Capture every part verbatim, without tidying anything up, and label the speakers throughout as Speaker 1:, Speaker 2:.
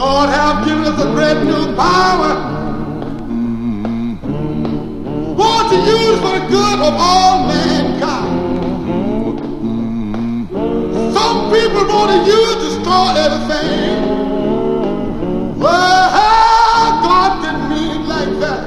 Speaker 1: Lord have given us a great new power. Want to use for the good of all mankind. Some people want to use to start everything. Well, God didn't mean it like that.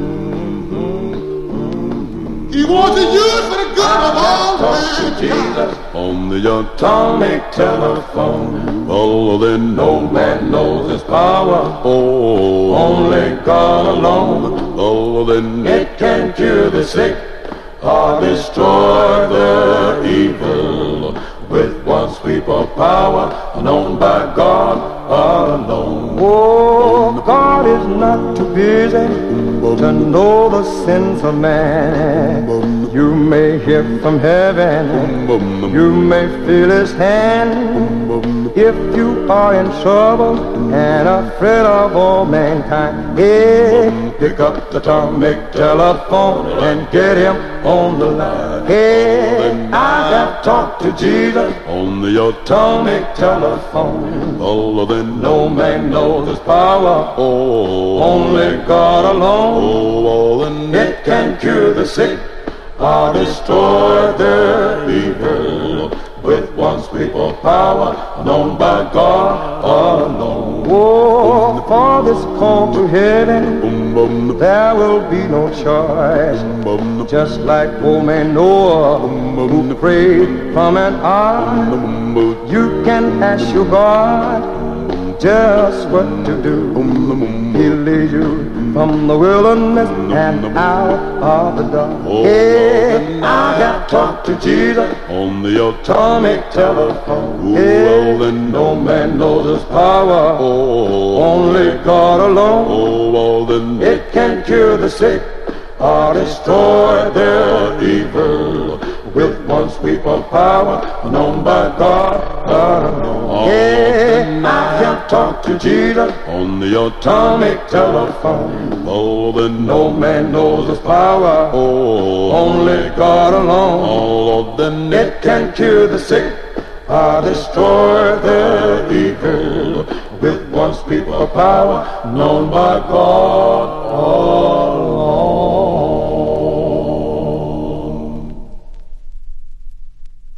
Speaker 1: He wants to use for the good of all mankind.
Speaker 2: On the atomic telephone, oh, then no man knows his power. Oh, only God alone. Oh, then it can cure the sick or destroy the evil with one sweep of power, known by God alone.
Speaker 3: Oh, God is not too busy to know the sins of man. You may hear from heaven, you may feel his hand. If you are in trouble and afraid of all mankind, hey, pick up the atomic telephone and get him on the line. Hey, I have talked to Jesus
Speaker 2: on the atomic telephone.
Speaker 3: Oh, then no man knows his power.
Speaker 2: Oh,
Speaker 3: only God alone.
Speaker 2: Oh, then
Speaker 3: it can cure the sick or destroy their evil with one sweep of power, known by God alone. Oh, for this call to heaven, there will be no choice. Just like old man Noah, who prayed from an ark, you can ask your God just what to do. He'll lead you from the wilderness and out of the dark. Hey, I have talked to Jesus
Speaker 2: on the
Speaker 3: atomic telephone.
Speaker 2: Hey,
Speaker 3: well, then no man knows his power.
Speaker 2: Oh,
Speaker 3: only God alone.
Speaker 2: Oh, well, then
Speaker 3: it can cure the sick or destroy their evil with one sweep of power, known by God alone.
Speaker 2: Oh,
Speaker 3: hey, I can talk to Jesus
Speaker 2: on the
Speaker 3: atomic telephone.
Speaker 2: Oh, then
Speaker 3: no man knows his power.
Speaker 2: Oh,
Speaker 3: only God alone.
Speaker 2: Oh, then
Speaker 3: it can cure the sick or destroy their evil with one sweep of power, known by God alone.